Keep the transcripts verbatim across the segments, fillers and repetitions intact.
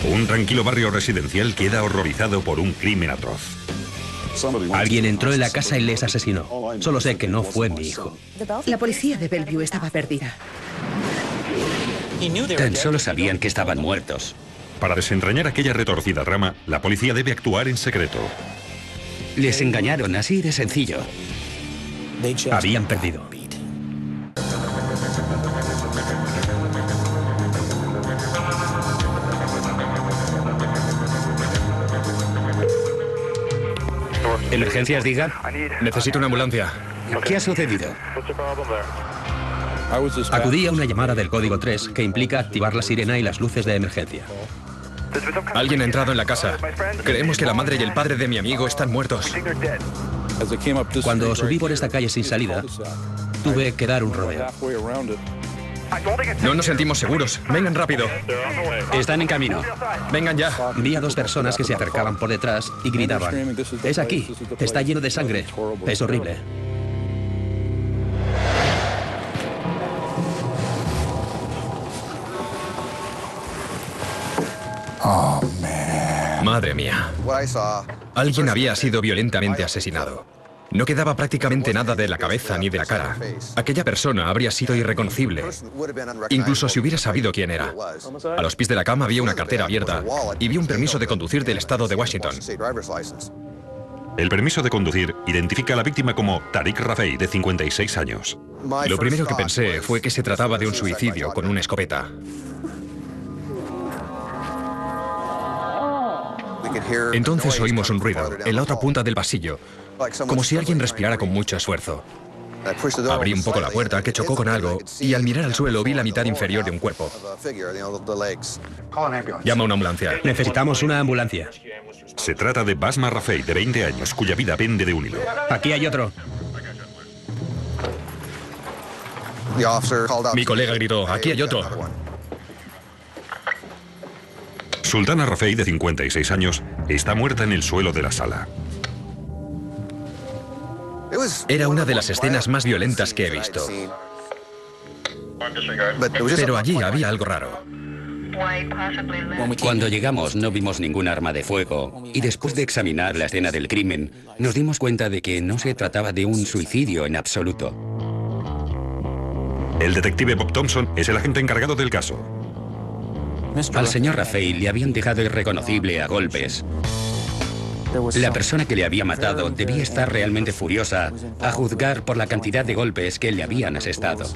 Un tranquilo barrio residencial queda horrorizado por un crimen atroz. Alguien entró en la casa y les asesinó. Solo sé que no fue mi hijo. La policía de Bellevue estaba perdida. Tan solo sabían que estaban muertos. Para desentrañar aquella retorcida rama, la policía debe actuar en secreto. Les engañaron, así de sencillo. Habían perdido. ¿Emergencias, diga? Necesito una ambulancia. ¿Qué ha sucedido? Acudí a una llamada del código tres que implica activar la sirena y las luces de emergencia. Alguien ha entrado en la casa. Creemos que la madre y el padre de mi amigo están muertos. Cuando subí por esta calle sin salida, tuve que dar un rodeo. No nos sentimos seguros. Vengan rápido. Están en camino. Vengan ya. Vi a dos personas que se acercaban por detrás y gritaban: «Es aquí, está lleno de sangre, es horrible». Madre mía. Alguien había sido violentamente asesinado. No quedaba prácticamente nada de la cabeza ni de la cara. Aquella persona habría sido irreconocible, incluso si hubiera sabido quién era. A los pies de la cama había una cartera abierta y vi un permiso de conducir del estado de Washington. El permiso de conducir identifica a la víctima como Tariq Rafey, de cincuenta y seis años. Lo primero que pensé fue que se trataba de un suicidio con una escopeta. Entonces oímos un ruido en la otra punta del pasillo, como si alguien respirara con mucho esfuerzo. Abrí un poco la puerta, que chocó con algo, y al mirar al suelo vi la mitad inferior de un cuerpo. Llama a una ambulancia. Necesitamos una ambulancia. Se trata de Basma Rafey, de veinte años, cuya vida pende de un hilo. Aquí hay otro. Mi colega gritó: «Aquí hay otro». Sultana Rafey, de cincuenta y seis años, está muerta en el suelo de la sala. Era una de las escenas más violentas que he visto. Pero allí había algo raro. Cuando llegamos no vimos ningún arma de fuego y después de examinar la escena del crimen nos dimos cuenta de que no se trataba de un suicidio en absoluto. El detective Bob Thompson es el agente encargado del caso. Al señor Rafey le habían dejado irreconocible a golpes. La persona que le había matado debía estar realmente furiosa, a juzgar por la cantidad de golpes que le habían asestado.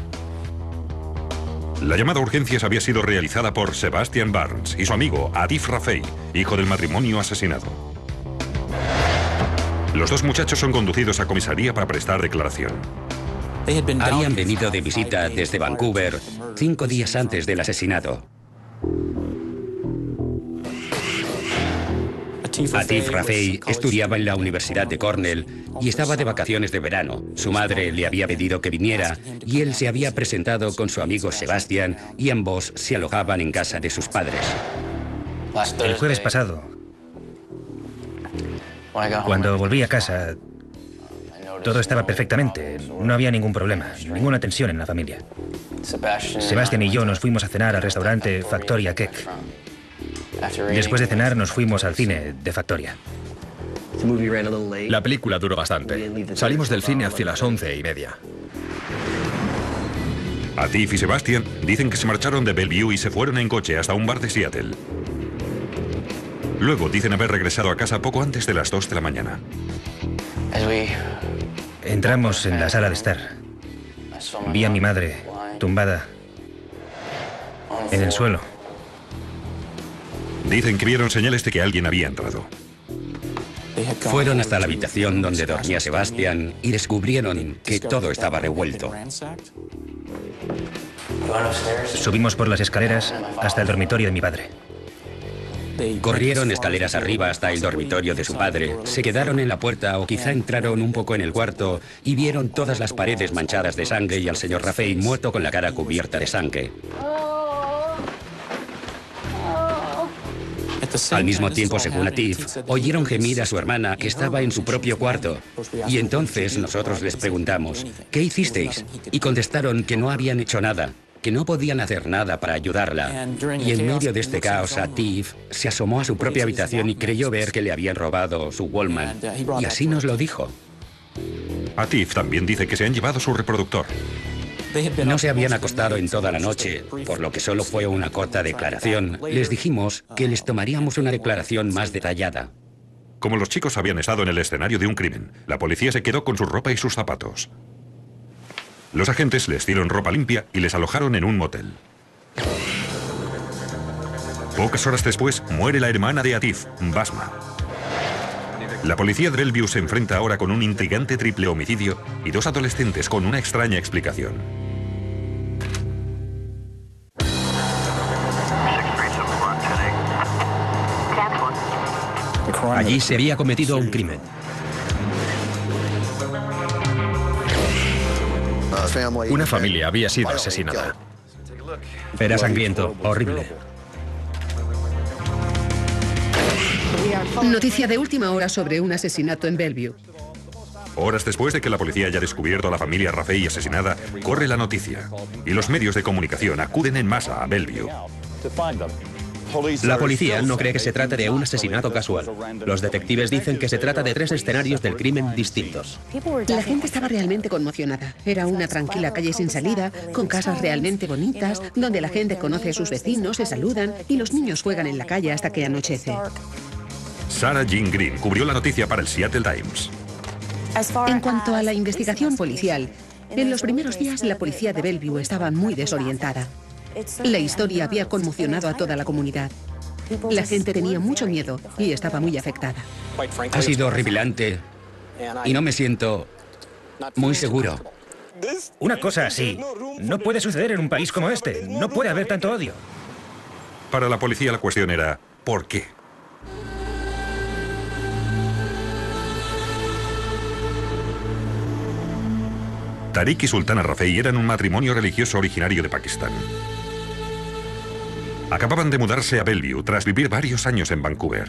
La llamada a urgencias había sido realizada por Sebastian Barnes y su amigo Atif Rafey, hijo del matrimonio asesinado. Los dos muchachos son conducidos a comisaría para prestar declaración. Habían venido de visita desde Vancouver cinco días antes del asesinato. Atif Rafey estudiaba en la Universidad de Cornell y estaba de vacaciones de verano. Su madre le había pedido que viniera y él se había presentado con su amigo Sebastian y ambos se alojaban en casa de sus padres. El jueves pasado, cuando volví a casa, todo estaba perfectamente. No había ningún problema, ninguna tensión en la familia. Sebastian y yo nos fuimos a cenar al restaurante Factoria Keck. Después de cenar nos fuimos al cine de Factoria. La película duró bastante. Salimos del cine hacia las once y media. Atif y Sebastian dicen que se marcharon de Bellevue y se fueron en coche hasta un bar de Seattle. Luego dicen haber regresado a casa poco antes de las dos de la mañana. Entramos en la sala de estar. Vi a mi madre tumbada en el suelo. Dicen que vieron señales de que alguien había entrado. Fueron hasta la habitación donde dormía Sebastian y descubrieron que todo estaba revuelto. Subimos por las escaleras hasta el dormitorio de mi padre. Corrieron escaleras arriba hasta el dormitorio de su padre, se quedaron en la puerta o quizá entraron un poco en el cuarto y vieron todas las paredes manchadas de sangre y al señor Rafey muerto con la cara cubierta de sangre. Al mismo tiempo, según Atif, oyeron gemir a su hermana que estaba en su propio cuarto. Y entonces nosotros les preguntamos, ¿qué hicisteis? Y contestaron que no habían hecho nada. que no podían hacer nada para ayudarla. Y en medio de este caos, Atif se asomó a su propia habitación y creyó ver que le habían robado su Walkman. Y así nos lo dijo. Atif también dice que se han llevado su reproductor. No se habían acostado en toda la noche, por lo que solo fue una corta declaración. Les dijimos que les tomaríamos una declaración más detallada. Como los chicos habían estado en el escenario de un crimen, la policía se quedó con su ropa y sus zapatos. Los agentes les dieron ropa limpia y les alojaron en un motel. Pocas horas después, muere la hermana de Atif, Basma. La policía de Bellevue se enfrenta ahora con un intrigante triple homicidio y dos adolescentes con una extraña explicación. Allí se había cometido un crimen. Una familia había sido asesinada. Era sangriento, horrible. Noticia de última hora sobre un asesinato en Bellevue. Horas después de que la policía haya descubierto a la familia Rafey asesinada, corre la noticia. Y los medios de comunicación acuden en masa a Bellevue. La policía no cree que se trate de un asesinato casual. Los detectives dicen que se trata de tres escenarios del crimen distintos. La gente estaba realmente conmocionada. Era una tranquila calle sin salida, con casas realmente bonitas, donde la gente conoce a sus vecinos, se saludan y los niños juegan en la calle hasta que anochece. Sarah Jean Green cubrió la noticia para el Seattle Times. En cuanto a la investigación policial, en los primeros días la policía de Bellevue estaba muy desorientada. La historia había conmocionado a toda la comunidad. La gente tenía mucho miedo y estaba muy afectada. Ha sido horripilante y no me siento muy seguro. Una cosa así no puede suceder en un país como este. No puede haber tanto odio. Para la policía la cuestión era ¿por qué? Tariq y Sultana Rafey eran un matrimonio religioso originario de Pakistán. Acababan de mudarse a Bellevue tras vivir varios años en Vancouver.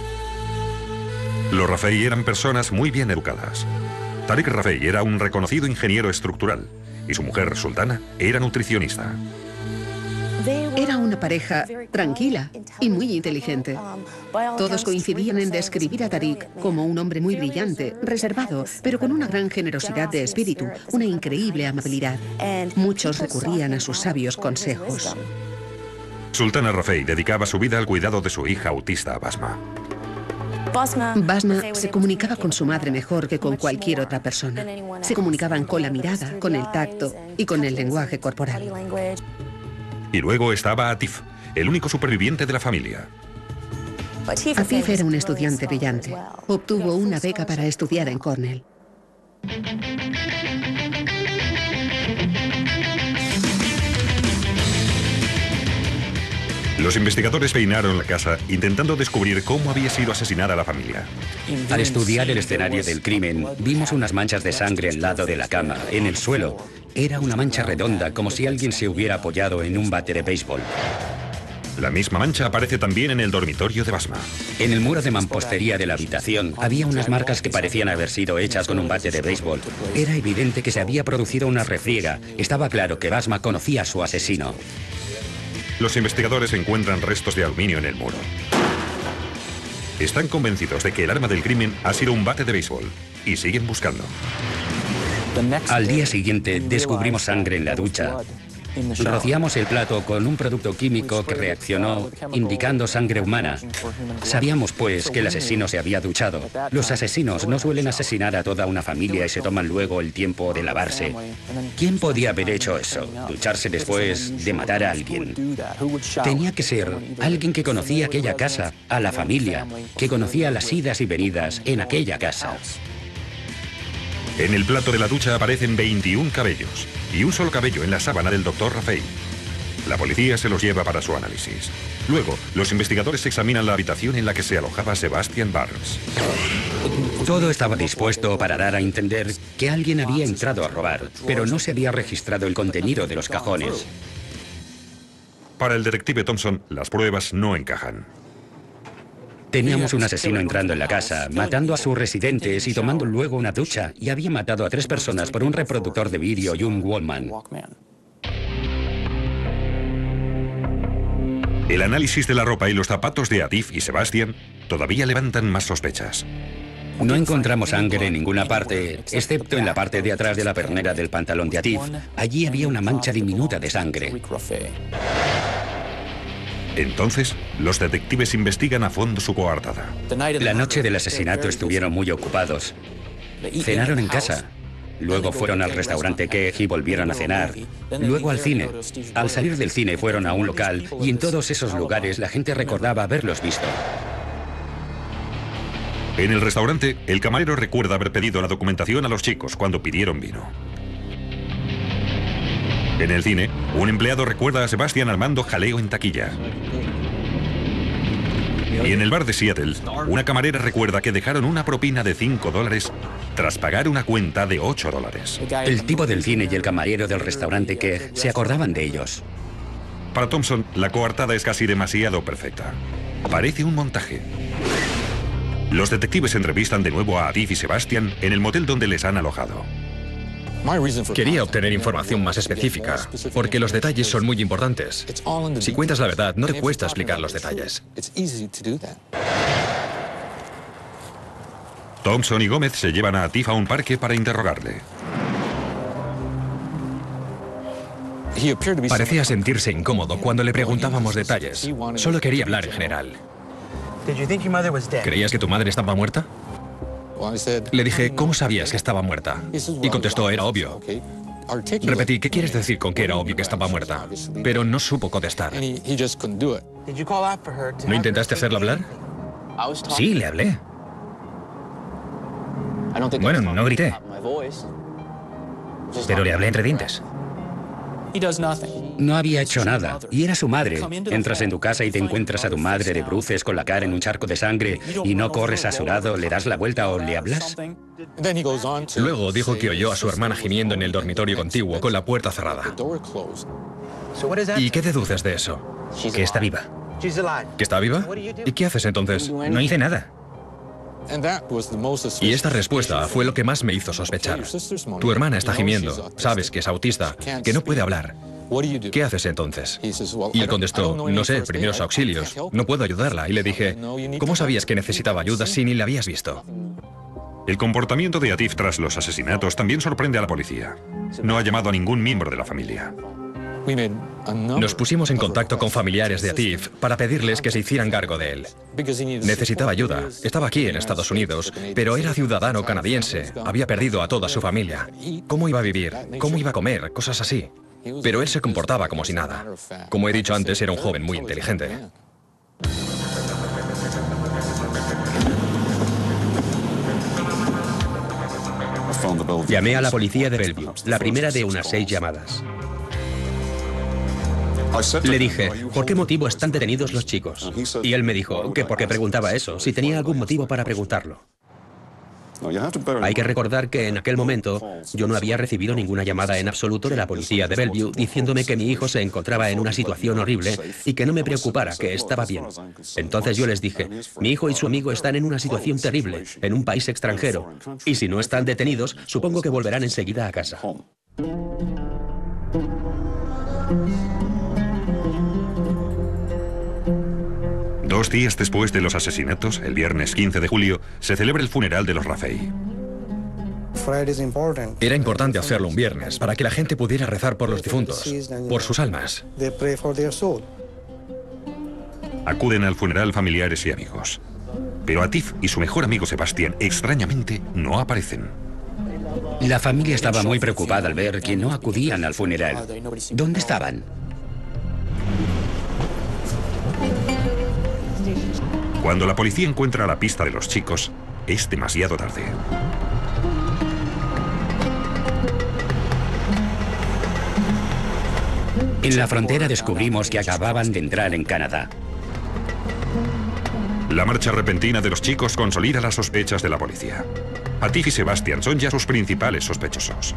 Los Rafey eran personas muy bien educadas. Tariq Rafey era un reconocido ingeniero estructural y su mujer, Sultana, era nutricionista. Era una pareja tranquila y muy inteligente. Todos coincidían en describir a Tariq como un hombre muy brillante, reservado, pero con una gran generosidad de espíritu, una increíble amabilidad. Muchos recurrían a sus sabios consejos. Sultana Rafey dedicaba su vida al cuidado de su hija autista, Basma. Basma se comunicaba con su madre mejor que con cualquier otra persona. Se comunicaban con la mirada, con el tacto y con el lenguaje corporal. Y luego estaba Atif, el único superviviente de la familia. Atif era un estudiante brillante. Obtuvo una beca para estudiar en Cornell. Los investigadores peinaron la casa intentando descubrir cómo había sido asesinada la familia. Al estudiar el escenario del crimen, vimos unas manchas de sangre al lado de la cama, en el suelo. Era una mancha redonda, como si alguien se hubiera apoyado en un bate de béisbol. La misma mancha aparece también en el dormitorio de Basma. En el muro de mampostería de la habitación había unas marcas que parecían haber sido hechas con un bate de béisbol. Era evidente que se había producido una refriega. Estaba claro que Basma conocía a su asesino. Los investigadores encuentran restos de aluminio en el muro. Están convencidos de que el arma del crimen ha sido un bate de béisbol y siguen buscando. Al día siguiente descubrimos sangre en la ducha. Rociamos el plato con un producto químico que reaccionó indicando sangre humana. Sabíamos pues que el asesino se había duchado. Los asesinos no suelen asesinar a toda una familia y se toman luego el tiempo de lavarse. ¿Quién podía haber hecho eso? Ducharse después de matar a alguien. Tenía que ser alguien que conocía aquella casa, a la familia, que conocía las idas y venidas en aquella casa. En el plato de la ducha aparecen veintiún cabellos y un solo cabello en la sábana del doctor Rafey. La policía se los lleva para su análisis. Luego, los investigadores examinan la habitación en la que se alojaba Sebastian Barnes. Todo estaba dispuesto para dar a entender que alguien había entrado a robar, pero no se había registrado el contenido de los cajones. Para el detective Thompson, las pruebas no encajan. Teníamos un asesino entrando en la casa, matando a sus residentes y tomando luego una ducha, y había matado a tres personas por un reproductor de vídeo y un Walkman. El análisis de la ropa y los zapatos de Atif y Sebastian todavía levantan más sospechas. No encontramos sangre en ninguna parte, excepto en la parte de atrás de la pernera del pantalón de Atif. Allí había una mancha diminuta de sangre. Entonces, los detectives investigan a fondo su coartada. La noche del asesinato estuvieron muy ocupados. Cenaron en casa. Luego fueron al restaurante Keg y volvieron a cenar. Luego al cine. Al salir del cine fueron a un local y en todos esos lugares la gente recordaba haberlos visto. En el restaurante, el camarero recuerda haber pedido la documentación a los chicos cuando pidieron vino. En el cine, un empleado recuerda a Sebastian armando jaleo en taquilla. Y en el bar de Seattle, una camarera recuerda que dejaron una propina de cinco dólares tras pagar una cuenta de ocho dólares. El tipo del cine y el camarero del restaurante Keg se acordaban de ellos. Para Thompson, la coartada es casi demasiado perfecta. Parece un montaje. Los detectives entrevistan de nuevo a Atif y Sebastian en el motel donde les han alojado. Quería obtener información más específica, porque los detalles son muy importantes. Si cuentas la verdad, no te cuesta explicar los detalles. Thompson y Gómez se llevan a Atif a un parque para interrogarle. Parecía sentirse incómodo cuando le preguntábamos detalles. Solo quería hablar en general. ¿Creías que tu madre estaba muerta? Le dije, ¿cómo sabías que estaba muerta? Y contestó, era obvio. Repetí, ¿qué quieres decir con que era obvio que estaba muerta? Pero no supo contestar. ¿No intentaste hacerla hablar? Sí, le hablé. Bueno, no grité. Pero le hablé entre dientes. No había hecho nada, y era su madre. Entras en tu casa y te encuentras a tu madre de bruces con la cara en un charco de sangre y no corres a su lado, le das la vuelta o le hablas. Luego dijo que oyó a su hermana gimiendo en el dormitorio contiguo con la puerta cerrada. ¿Y qué deduces de eso? Que está viva. ¿Que está viva? ¿Y qué haces entonces? No hice nada. Y esta respuesta fue lo que más me hizo sospechar. Tu hermana está gimiendo, sabes que es autista, que no puede hablar. ¿Qué haces entonces? Y él contestó, no sé, primeros auxilios, no puedo ayudarla. Y le dije, ¿cómo sabías que necesitaba ayuda si ni la habías visto? El comportamiento de Atif tras los asesinatos también sorprende a la policía. No ha llamado a ningún miembro de la familia. Nos pusimos en contacto con familiares de Atif para pedirles que se hicieran cargo de él. Necesitaba ayuda. Estaba aquí en Estados Unidos, pero era ciudadano canadiense. Había perdido a toda su familia. ¿Cómo iba a vivir? ¿Cómo iba a comer? Cosas así. Pero él se comportaba como si nada. Como he dicho antes, era un joven muy inteligente. Llamé a la policía de Bellevue, la primera de unas seis llamadas. Le dije, ¿por qué motivo están detenidos los chicos? Y él me dijo que porque preguntaba eso, si tenía algún motivo para preguntarlo. Hay que recordar que en aquel momento yo no había recibido ninguna llamada en absoluto de la policía de Bellevue diciéndome que mi hijo se encontraba en una situación horrible y que no me preocupara, que estaba bien. Entonces yo les dije, mi hijo y su amigo están en una situación terrible, en un país extranjero, y si no están detenidos, supongo que volverán enseguida a casa. Dos días después de los asesinatos, el viernes quince de julio, se celebra el funeral de los Rafei. Era importante hacerlo un viernes para que la gente pudiera rezar por los difuntos, por sus almas. Acuden al funeral familiares y amigos. Pero Atif y su mejor amigo Sebastian, extrañamente, no aparecen. La familia estaba muy preocupada al ver que no acudían al funeral. ¿Dónde estaban? Cuando la policía encuentra la pista de los chicos, es demasiado tarde. En la frontera descubrimos que acababan de entrar en Canadá. La marcha repentina de los chicos consolida las sospechas de la policía. Atif y Sebastian son ya sus principales sospechosos.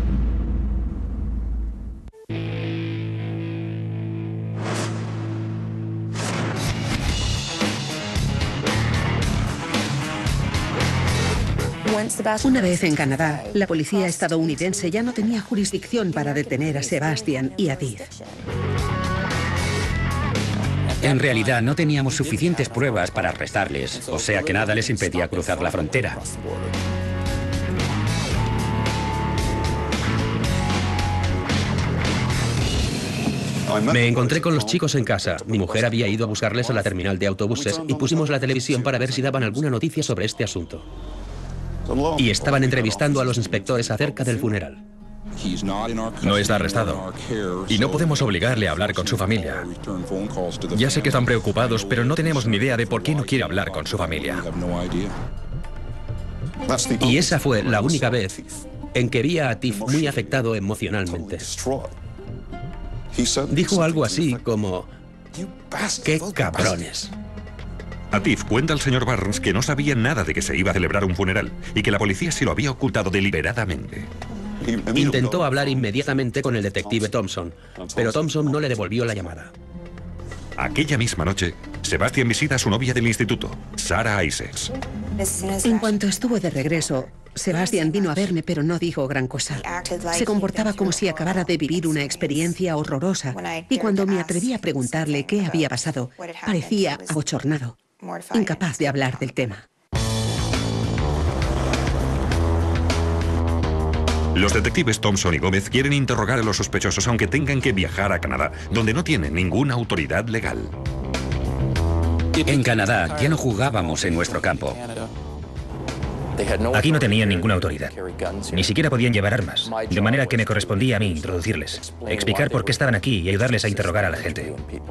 Una vez en Canadá, la policía estadounidense ya no tenía jurisdicción para detener a Sebastian y a Atif. En realidad no teníamos suficientes pruebas para arrestarles, o sea que nada les impedía cruzar la frontera. Me encontré con los chicos en casa. Mi mujer había ido a buscarles a la terminal de autobuses y pusimos la televisión para ver si daban alguna noticia sobre este asunto. Y estaban entrevistando a los inspectores acerca del funeral. No está arrestado. Y no podemos obligarle a hablar con su familia. Ya sé que están preocupados, pero no tenemos ni idea de por qué no quiere hablar con su familia. Y esa fue la única vez en que vi a Atif muy afectado emocionalmente. Dijo algo así como: ¡qué cabrones! Atif cuenta al señor Barnes que no sabía nada de que se iba a celebrar un funeral y que la policía se lo había ocultado deliberadamente. Intentó hablar inmediatamente con el detective Thompson, pero Thompson no le devolvió la llamada. Aquella misma noche, Sebastian visita a su novia del instituto, Sarah Isaacs. En cuanto estuvo de regreso, Sebastian vino a verme, pero no dijo gran cosa. Se comportaba como si acabara de vivir una experiencia horrorosa, y cuando me atreví a preguntarle qué había pasado, parecía abochornado, incapaz de hablar del tema. Los detectives Thompson y Gómez quieren interrogar a los sospechosos aunque tengan que viajar a Canadá, donde no tienen ninguna autoridad legal. En Canadá ya no jugábamos en nuestro campo. Aquí no tenían ninguna autoridad. Ni siquiera podían llevar armas. De manera que me correspondía a mí introducirles, explicar por qué estaban aquí y ayudarles a interrogar a la gente.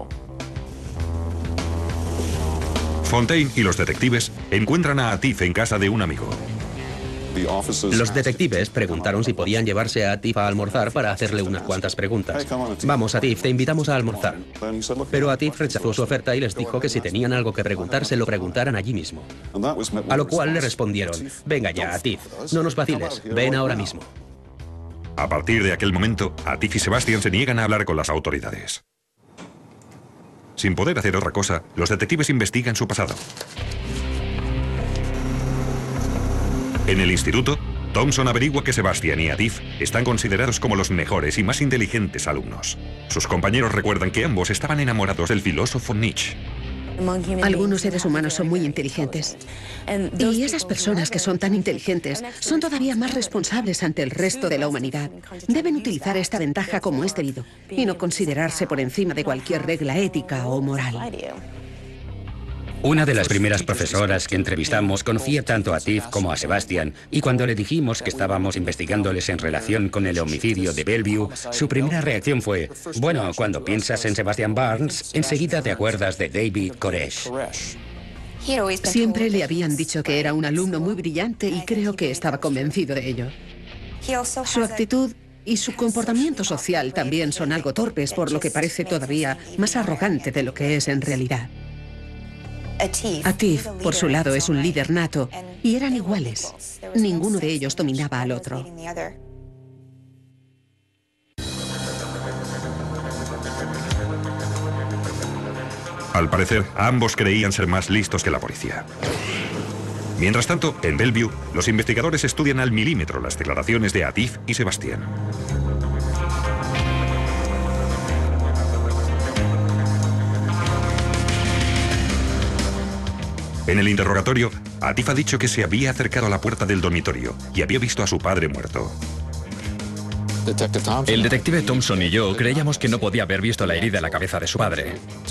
Fontaine y los detectives encuentran a Atif en casa de un amigo. Los detectives preguntaron si podían llevarse a Atif a almorzar para hacerle unas cuantas preguntas. Vamos, Atif, te invitamos a almorzar. Pero Atif rechazó su oferta y les dijo que si tenían algo que preguntar, se lo preguntaran allí mismo. A lo cual le respondieron: venga ya, Atif, no nos vaciles, ven ahora mismo. A partir de aquel momento, Atif y Sebastian se niegan a hablar con las autoridades. Sin poder hacer otra cosa, los detectives investigan su pasado. En el instituto, Thompson averigua que Sebastian y Atif están considerados como los mejores y más inteligentes alumnos. Sus compañeros recuerdan que ambos estaban enamorados del filósofo Nietzsche. Algunos seres humanos son muy inteligentes. Y esas personas que son tan inteligentes son todavía más responsables ante el resto de la humanidad. Deben utilizar esta ventaja como es debido y no considerarse por encima de cualquier regla ética o moral. Una de las primeras profesoras que entrevistamos conocía tanto a Atif como a Sebastian, y cuando le dijimos que estábamos investigándoles en relación con el homicidio de Bellevue, su primera reacción fue: bueno, cuando piensas en Sebastian Barnes, enseguida te acuerdas de David Koresh. Siempre le habían dicho que era un alumno muy brillante y creo que estaba convencido de ello. Su actitud y su comportamiento social también son algo torpes, por lo que parece todavía más arrogante de lo que es en realidad. Atif, por su lado, es un líder nato, y eran iguales. Ninguno de ellos dominaba al otro. Al parecer, ambos creían ser más listos que la policía. Mientras tanto, en Bellevue, los investigadores estudian al milímetro las declaraciones de Atif y Sebastian. En el interrogatorio, Atif ha dicho que se había acercado a la puerta del dormitorio y había visto a su padre muerto. El detective Thompson y yo creíamos que no podía haber visto la herida en la cabeza de su padre.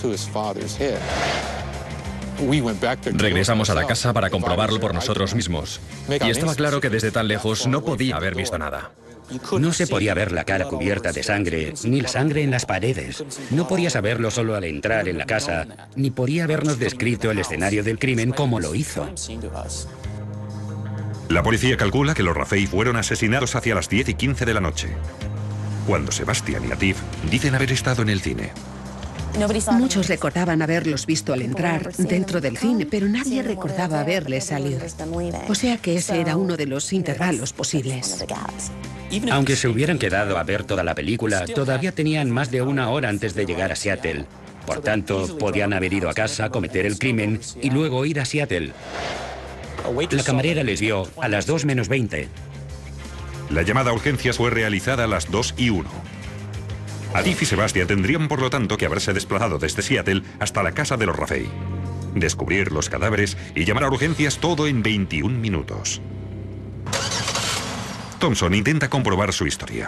Regresamos a la casa para comprobarlo por nosotros mismos. Y estaba claro que desde tan lejos no podía haber visto nada. No se podía ver la cara cubierta de sangre, ni la sangre en las paredes. No podía saberlo solo al entrar en la casa, ni podía habernos descrito el escenario del crimen como lo hizo. La policía calcula que los Raffey fueron asesinados hacia las diez y quince de la noche, cuando Sebastian y Atif dicen haber estado en el cine. Muchos recordaban haberlos visto al entrar dentro del cine, pero nadie recordaba verles salir. O sea que ese era uno de los intervalos posibles. Aunque se hubieran quedado a ver toda la película, todavía tenían más de una hora antes de llegar a Seattle. Por tanto, podían haber ido a casa, cometer el crimen y luego ir a Seattle. La camarera les vio a las dos menos veinte. La llamada a urgencias fue realizada a las dos y uno. Atif y Sebastian tendrían por lo tanto que haberse desplazado desde Seattle hasta la casa de los Rafei, descubrir los cadáveres y llamar a urgencias, todo en veintiún minutos. Thompson intenta comprobar su historia.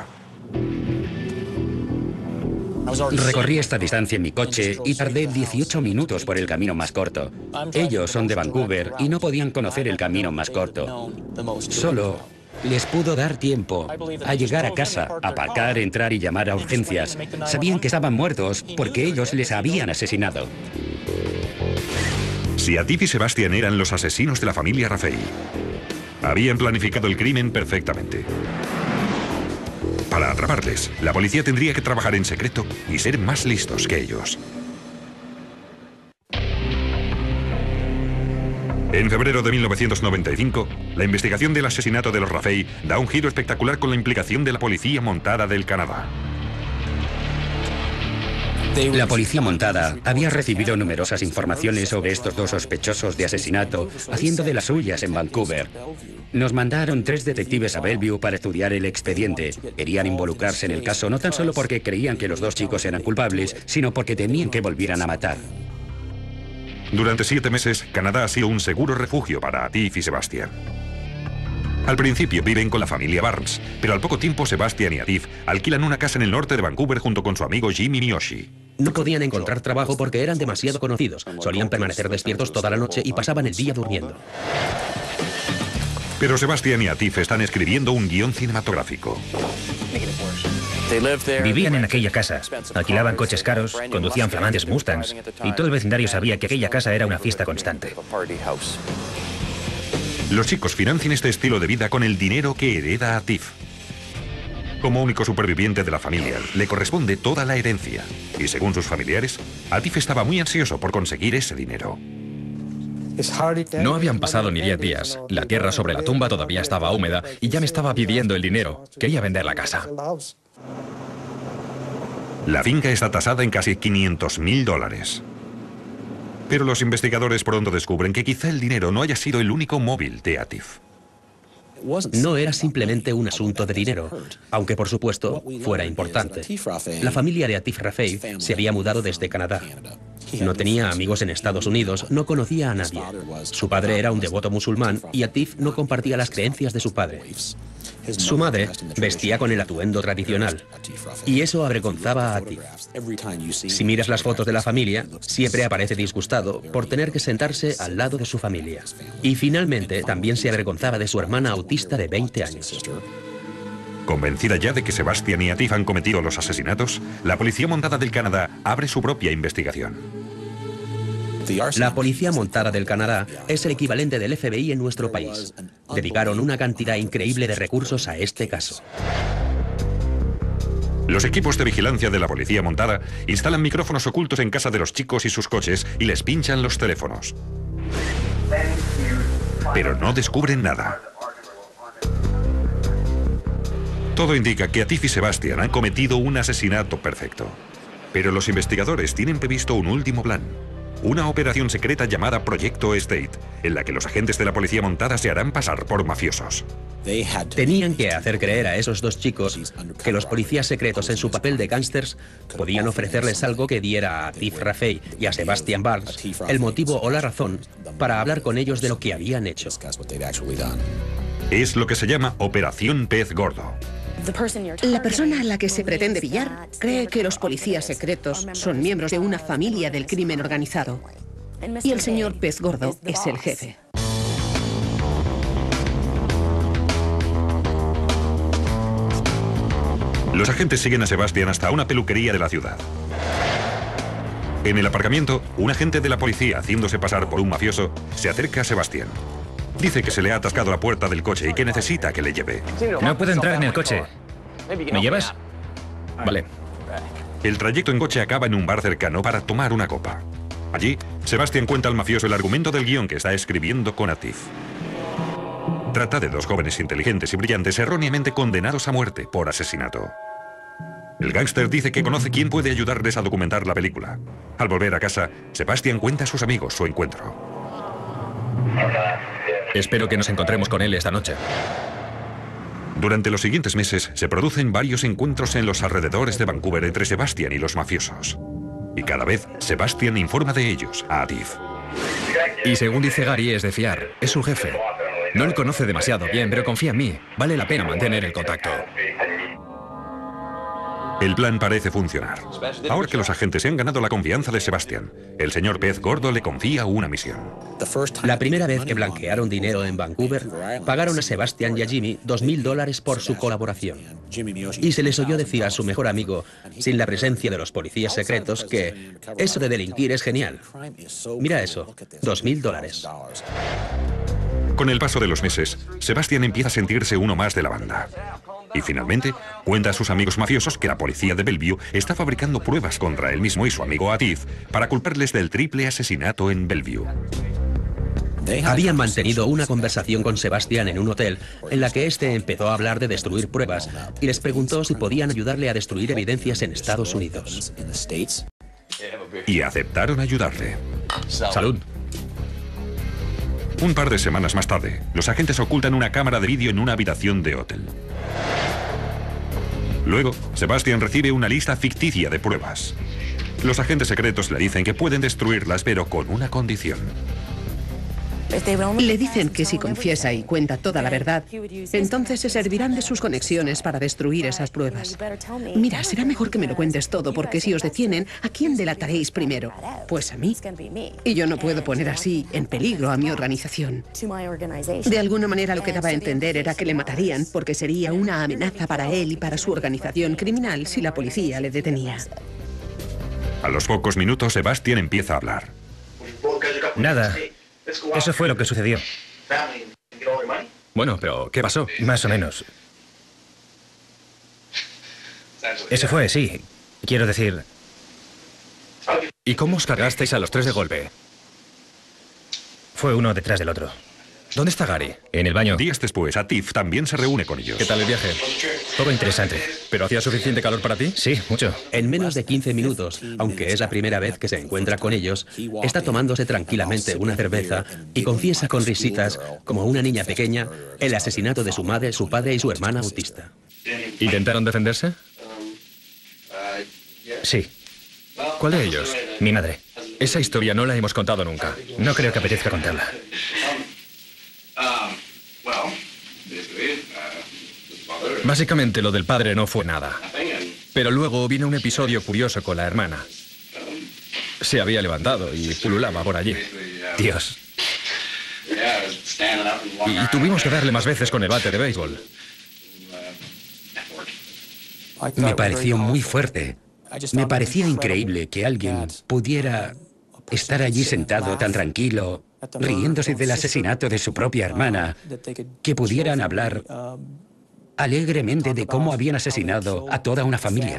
Recorrí esta distancia en mi coche y tardé dieciocho minutos por el camino más corto. Ellos son de Vancouver y no podían conocer el camino más corto. Solo les pudo dar tiempo a llegar a casa, aparcar, entrar y llamar a urgencias. Sabían que estaban muertos porque ellos les habían asesinado. Si Atif y Sebastian eran los asesinos de la familia Rafei, habían planificado el crimen perfectamente. Para atraparles, la policía tendría que trabajar en secreto y ser más listos que ellos. En febrero de mil novecientos noventa y cinco, la investigación del asesinato de los Rafei da un giro espectacular con la implicación de la Policía Montada del Canadá. La policía montada había recibido numerosas informaciones sobre estos dos sospechosos de asesinato, haciendo de las suyas en Vancouver. Nos mandaron tres detectives a Bellevue para estudiar el expediente. Querían involucrarse en el caso no tan solo porque creían que los dos chicos eran culpables, sino porque temían que volvieran a matar. Durante siete meses, Canadá ha sido un seguro refugio para Atif y Sebastian. Al principio viven con la familia Barnes, pero al poco tiempo Sebastian y Atif alquilan una casa en el norte de Vancouver junto con su amigo Jimmy Miyoshi. No podían encontrar trabajo porque eran demasiado conocidos. Solían permanecer despiertos toda la noche y pasaban el día durmiendo. Pero Sebastian y Atif están escribiendo un guión cinematográfico. Vivían en aquella casa, alquilaban coches caros, conducían flamantes Mustangs y todo el vecindario sabía que aquella casa era una fiesta constante. Los chicos financian este estilo de vida con el dinero que hereda Atif. Como único superviviente de la familia, le corresponde toda la herencia. Y según sus familiares, Atif estaba muy ansioso por conseguir ese dinero. No habían pasado ni diez días. La tierra sobre la tumba todavía estaba húmeda y ya me estaba pidiendo el dinero. Quería vender la casa. La finca está tasada en casi quinientos mil dólares. Pero los investigadores pronto descubren que quizá el dinero no haya sido el único móvil de Atif. No era simplemente un asunto de dinero, aunque por supuesto fuera importante. La familia de Atif Rafei se había mudado desde Canadá. No tenía amigos en Estados Unidos, no conocía a nadie. Su padre era un devoto musulmán y Atif no compartía las creencias de su padre. Su madre vestía con el atuendo tradicional y eso avergonzaba a Atif. Si miras las fotos de la familia, siempre aparece disgustado por tener que sentarse al lado de su familia. Y finalmente también se avergonzaba de su hermana autista de veinte años. Convencida ya de que Sebastian y Atif han cometido los asesinatos, la Policía Montada del Canadá abre su propia investigación. La Policía Montada del Canadá es el equivalente del F B I en nuestro país. Dedicaron una cantidad increíble de recursos a este caso. Los equipos de vigilancia de la Policía Montada instalan micrófonos ocultos en casa de los chicos y sus coches y les pinchan los teléfonos. Pero no descubren nada. Todo indica que Atif y Sebastian han cometido un asesinato perfecto. Pero los investigadores tienen previsto un último plan. Una operación secreta llamada Proyecto Estate, en la que los agentes de la Policía Montada se harán pasar por mafiosos. Tenían que hacer creer a esos dos chicos que los policías secretos en su papel de gángsters podían ofrecerles algo que diera a Atif Rafei y a Sebastian Barnes el motivo o la razón para hablar con ellos de lo que habían hecho. Es lo que se llama Operación Pez Gordo. La persona a la que se pretende pillar cree que los policías secretos son miembros de una familia del crimen organizado. Y el señor Pez Gordo es el jefe. Los agentes siguen a Sebastian hasta una peluquería de la ciudad. En el aparcamiento, un agente de la policía, haciéndose pasar por un mafioso, se acerca a Sebastian. Dice que se le ha atascado la puerta del coche y que necesita que le lleve. No puedo entrar en el coche. ¿Me llevas? Vale. El trayecto en coche acaba en un bar cercano para tomar una copa. Allí, Sebastian cuenta al mafioso el argumento del guión que está escribiendo con Atif. Trata de dos jóvenes inteligentes y brillantes erróneamente condenados a muerte por asesinato. El gángster dice que conoce quién puede ayudarles a documentar la película. Al volver a casa, Sebastian cuenta a sus amigos su encuentro. Espero que nos encontremos con él esta noche. Durante los siguientes meses se producen varios encuentros en los alrededores de Vancouver entre Sebastian y los mafiosos. Y cada vez Sebastian informa de ellos a Atif. Y según dice Gary, es de fiar. Es su jefe. No le conoce demasiado bien, pero confía en mí. Vale la pena mantener el contacto. El plan parece funcionar. Ahora que los agentes se han ganado la confianza de Sebastian, el señor Pez Gordo le confía una misión. La primera vez que blanquearon dinero en Vancouver, pagaron a Sebastian y a Jimmy dos mil dólares por su colaboración. Y se les oyó decir a su mejor amigo, sin la presencia de los policías secretos, que eso de delinquir es genial. Mira eso, dos mil dólares. Con el paso de los meses, Sebastian empieza a sentirse uno más de la banda. Y finalmente, cuenta a sus amigos mafiosos que la policía de Bellevue está fabricando pruebas contra él mismo y su amigo Atif para culparles del triple asesinato en Bellevue. Habían mantenido una conversación con Sebastian en un hotel en la que éste empezó a hablar de destruir pruebas y les preguntó si podían ayudarle a destruir evidencias en Estados Unidos. Y aceptaron ayudarle. Salud. Un par de semanas más tarde, los agentes ocultan una cámara de vídeo en una habitación de hotel. Luego, Sebastian recibe una lista ficticia de pruebas. Los agentes secretos le dicen que pueden destruirlas, pero con una condición. Le dicen que si confiesa y cuenta toda la verdad, entonces se servirán de sus conexiones para destruir esas pruebas. Mira, será mejor que me lo cuentes todo, porque si os detienen, ¿a quién delataréis primero? Pues a mí. Y yo no puedo poner así en peligro a mi organización. De alguna manera lo que daba a entender era que le matarían, porque sería una amenaza para él y para su organización criminal si la policía le detenía. A los pocos minutos, Sebastian empieza a hablar. Nada. Eso fue lo que sucedió. Bueno, pero ¿qué pasó? Más o menos. Eso fue, sí. Quiero decir... ¿Y cómo os cargasteis a los tres de golpe? Fue uno detrás del otro. ¿Dónde está Gary? En el baño. Días después, Atif también se reúne con ellos. ¿Qué tal el viaje? Poco interesante. ¿Pero hacía suficiente calor para ti? Sí, mucho. En menos de quince minutos, aunque es la primera vez que se encuentra con ellos, está tomándose tranquilamente una cerveza y confiesa con risitas, como una niña pequeña, el asesinato de su madre, su padre y su hermana autista. ¿Intentaron defenderse? Sí. ¿Cuál de ellos? Mi madre. Esa historia no la hemos contado nunca. No creo que apetezca contarla. Básicamente lo del padre no fue nada. Pero luego vino un episodio curioso con la hermana. Se había levantado y pululaba por allí. Dios. Y tuvimos que darle más veces con el bate de béisbol. Me pareció muy fuerte. Me parecía increíble que alguien pudiera estar allí sentado tan tranquilo, riéndose del asesinato de su propia hermana, que pudieran hablar alegremente de cómo habían asesinado a toda una familia.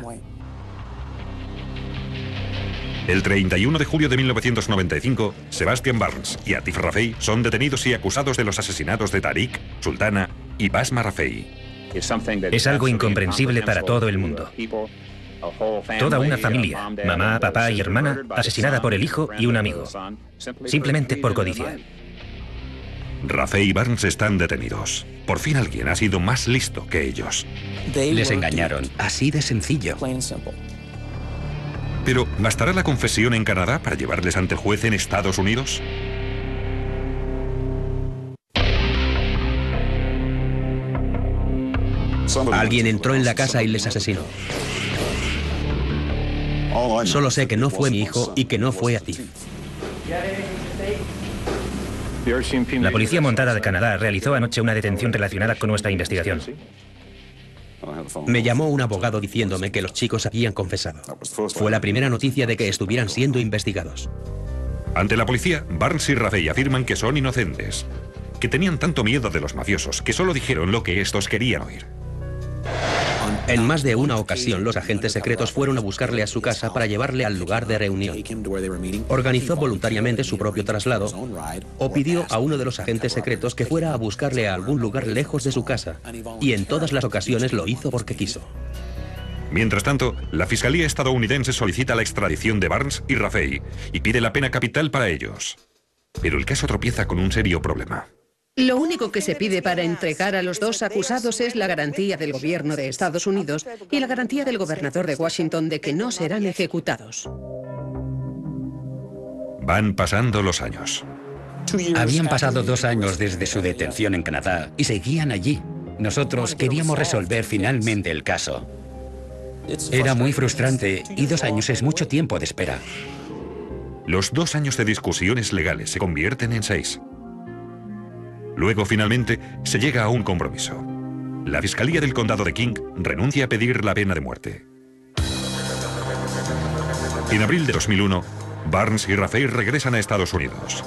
El treinta y uno de julio de mil novecientos noventa y cinco, Sebastian Barnes y Atif Rafey son detenidos y acusados de los asesinatos de Tariq, Sultana y Basma Rafey. Es algo incomprensible para todo el mundo. Toda una familia, mamá, papá y hermana, asesinada por el hijo y un amigo. Simplemente por codicia. Rafey y Barnes están detenidos. Por fin alguien ha sido más listo que ellos. Les engañaron, así de sencillo. Pero, ¿bastará la confesión en Canadá para llevarles ante el juez en Estados Unidos? Alguien entró en la casa y les asesinó. Solo sé que no fue mi hijo y que no fue Atif. La Policía Montada de Canadá realizó anoche una detención relacionada con nuestra investigación. Me llamó un abogado diciéndome que los chicos habían confesado. Fue la primera noticia de que estuvieran siendo investigados. Ante la policía, Barnes y Rafey afirman que son inocentes, que tenían tanto miedo de los mafiosos que solo dijeron lo que estos querían oír. En más de una ocasión, los agentes secretos fueron a buscarle a su casa para llevarle al lugar de reunión. Organizó voluntariamente su propio traslado o pidió a uno de los agentes secretos que fuera a buscarle a algún lugar lejos de su casa. Y en todas las ocasiones lo hizo porque quiso. Mientras tanto, la Fiscalía estadounidense solicita la extradición de Barnes y Rafey y pide la pena capital para ellos. Pero el caso tropieza con un serio problema. Lo único que se pide para entregar a los dos acusados es la garantía del gobierno de Estados Unidos y la garantía del gobernador de Washington de que no serán ejecutados. Van pasando los años. Habían pasado dos años desde su detención en Canadá y seguían allí. Nosotros queríamos resolver finalmente el caso. Era muy frustrante y dos años es mucho tiempo de espera. Los dos años de discusiones legales se convierten en seis. Luego, finalmente, se llega a un compromiso. La Fiscalía del Condado de King renuncia a pedir la pena de muerte. En abril de dos mil uno, Barnes y Rafael regresan a Estados Unidos.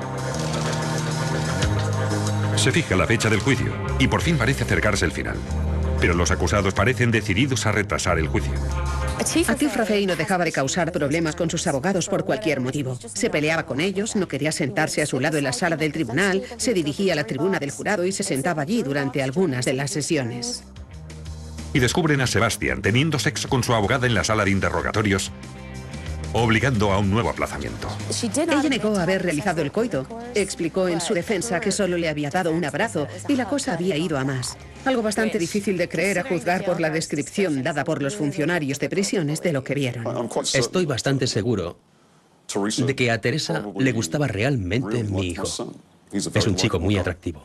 Se fija la fecha del juicio y por fin parece acercarse el final. Pero los acusados parecen decididos a retrasar el juicio. Atif Rafey no dejaba de causar problemas con sus abogados por cualquier motivo. Se peleaba con ellos, no quería sentarse a su lado en la sala del tribunal, se dirigía a la tribuna del jurado y se sentaba allí durante algunas de las sesiones. Y descubren a Sebastian teniendo sexo con su abogada en la sala de interrogatorios, obligando a un nuevo aplazamiento. Ella negó haber realizado el coito. Explicó en su defensa que solo le había dado un abrazo y la cosa había ido a más. Algo bastante difícil de creer a juzgar por la descripción dada por los funcionarios de prisiones de lo que vieron. Estoy bastante seguro de que a Teresa le gustaba realmente mi hijo. Es un chico muy atractivo.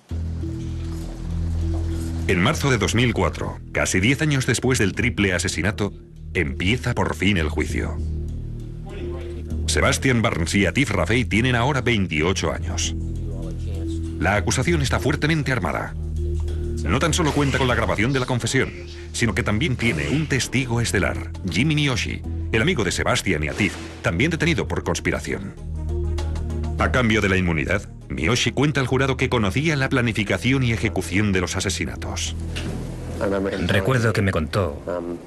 En marzo de dos mil cuatro, casi diez años después del triple asesinato, empieza por fin el juicio. Sebastian Barnes y Atif Rafey tienen ahora veintiocho años. La acusación está fuertemente armada. No tan solo cuenta con la grabación de la confesión, sino que también tiene un testigo estelar, Jimmy Miyoshi, el amigo de Sebastian y Atif, también detenido por conspiración. A cambio de la inmunidad, Miyoshi cuenta al jurado que conocía la planificación y ejecución de los asesinatos. Recuerdo que me contó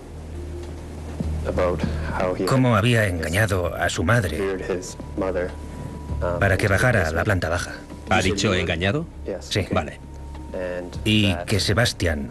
cómo había engañado a su madre para que bajara a la planta baja. ¿Ha dicho engañado? Sí. Vale. Y que Sebastian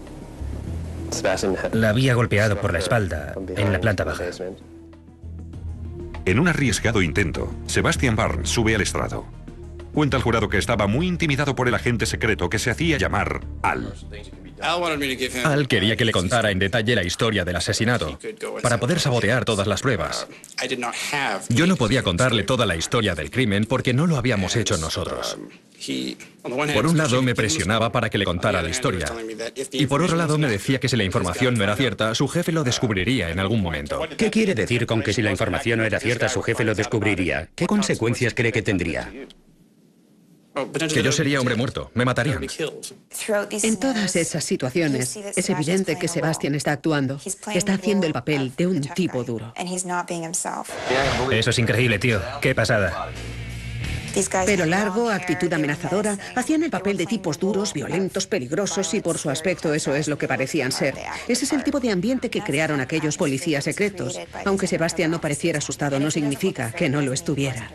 la había golpeado por la espalda en la planta baja. En un arriesgado intento, Sebastian Barnes sube al estrado. Cuenta al jurado que estaba muy intimidado por el agente secreto que se hacía llamar Al. Al quería que le contara en detalle la historia del asesinato, para poder sabotear todas las pruebas. Yo no podía contarle toda la historia del crimen porque no lo habíamos hecho nosotros. Por un lado me presionaba para que le contara la historia, y por otro lado me decía que si la información no era cierta, su jefe lo descubriría en algún momento. ¿Qué quiere decir con que si la información no era cierta, su jefe lo descubriría? ¿Qué consecuencias cree que tendría? Que yo sería hombre muerto, me matarían. En todas esas situaciones, es evidente que Sebastian está actuando. Está haciendo el papel de un tipo duro. Eso es increíble, tío. Qué pasada. Pelo largo, actitud amenazadora, hacían el papel de tipos duros, violentos, peligrosos y por su aspecto eso es lo que parecían ser. Ese es el tipo de ambiente que crearon aquellos policías secretos. Aunque Sebastian no pareciera asustado, no significa que no lo estuviera.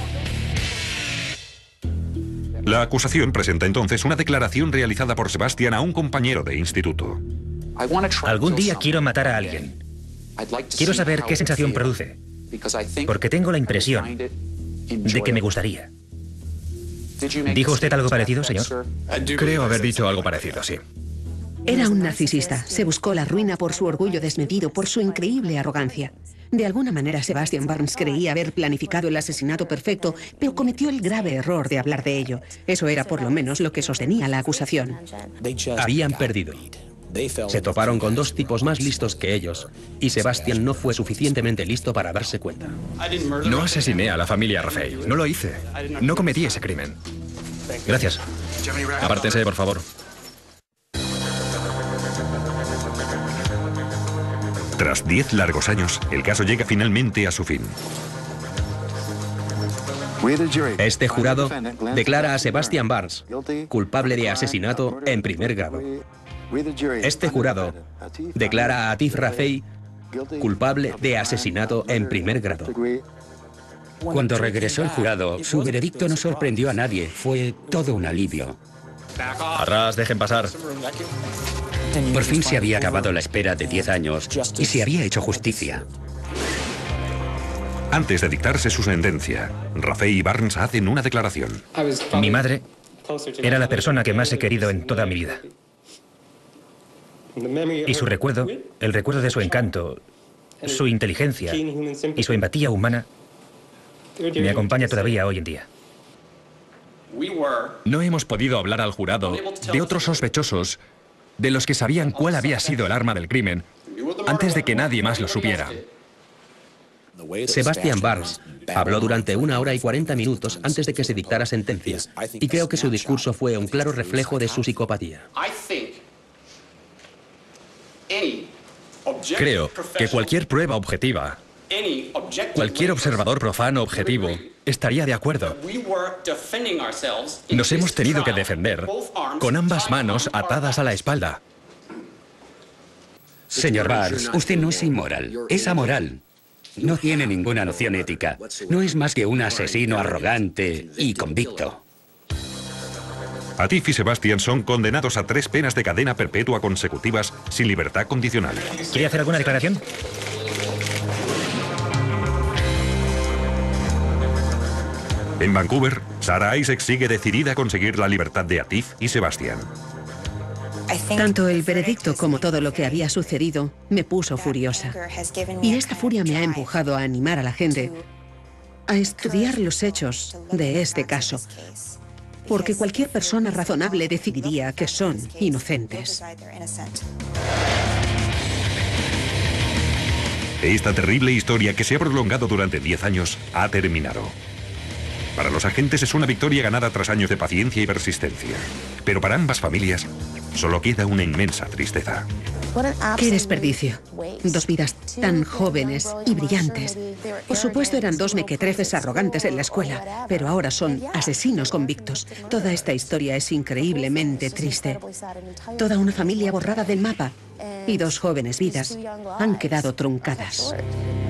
La acusación presenta entonces una declaración realizada por Sebastian a un compañero de instituto. Algún día quiero matar a alguien. Quiero saber qué sensación produce, porque tengo la impresión de que me gustaría. ¿Dijo usted algo parecido, señor? Creo haber dicho algo parecido, sí. Era un narcisista. Se buscó la ruina por su orgullo desmedido, por su increíble arrogancia. De alguna manera, Sebastian Barnes creía haber planificado el asesinato perfecto, pero cometió el grave error de hablar de ello. Eso era por lo menos lo que sostenía la acusación. Habían perdido. Se toparon con dos tipos más listos que ellos, y Sebastian no fue suficientemente listo para darse cuenta. No asesiné a la familia Rafey, no lo hice. No cometí ese crimen. Gracias. Apártense, por favor. Tras diez largos años, el caso llega finalmente a su fin. Este jurado declara a Sebastian Barnes culpable de asesinato en primer grado. Este jurado declara a Atif Rafey culpable de asesinato en primer grado. Cuando regresó el jurado, su veredicto no sorprendió a nadie. Fue todo un alivio. Atrás, dejen pasar. Por fin se había acabado la espera de diez años y se había hecho justicia. Antes de dictarse su sentencia, Rafey y Barnes hacen una declaración. Mi madre Era la persona que más he querido en toda mi vida. Y su recuerdo, el recuerdo de su encanto, su inteligencia y su empatía humana me acompaña todavía hoy en día. No hemos podido hablar al jurado de otros sospechosos de los que sabían cuál había sido el arma del crimen antes de que nadie más lo supiera. Sebastian Barnes habló durante una hora y cuarenta minutos antes de que se dictara sentencia, y creo que su discurso fue un claro reflejo de su psicopatía. Creo que cualquier prueba objetiva, cualquier observador profano objetivo, estaría de acuerdo. Nos hemos tenido que defender con ambas manos atadas a la espalda. Señor Barnes, usted no es inmoral, es amoral. No tiene ninguna noción ética. No es más que un asesino arrogante y convicto. Atif y Sebastian son condenados a tres penas de cadena perpetua consecutivas sin libertad condicional. ¿Quiere hacer alguna declaración? En Vancouver, Sarah Isaac sigue decidida a conseguir la libertad de Atif y Sebastian. Tanto el veredicto como todo lo que había sucedido me puso furiosa. Y esta furia me ha empujado a animar a la gente a estudiar los hechos de este caso. Porque cualquier persona razonable decidiría que son inocentes. Esta terrible historia que se ha prolongado durante diez años ha terminado. Para los agentes es una victoria ganada tras años de paciencia y persistencia. Pero para ambas familias solo queda una inmensa tristeza. ¡Qué desperdicio! Dos vidas tan jóvenes y brillantes. Por supuesto eran dos mequetrefes arrogantes en la escuela, pero ahora son asesinos convictos. Toda esta historia es increíblemente triste. Toda una familia borrada del mapa y dos jóvenes vidas han quedado truncadas.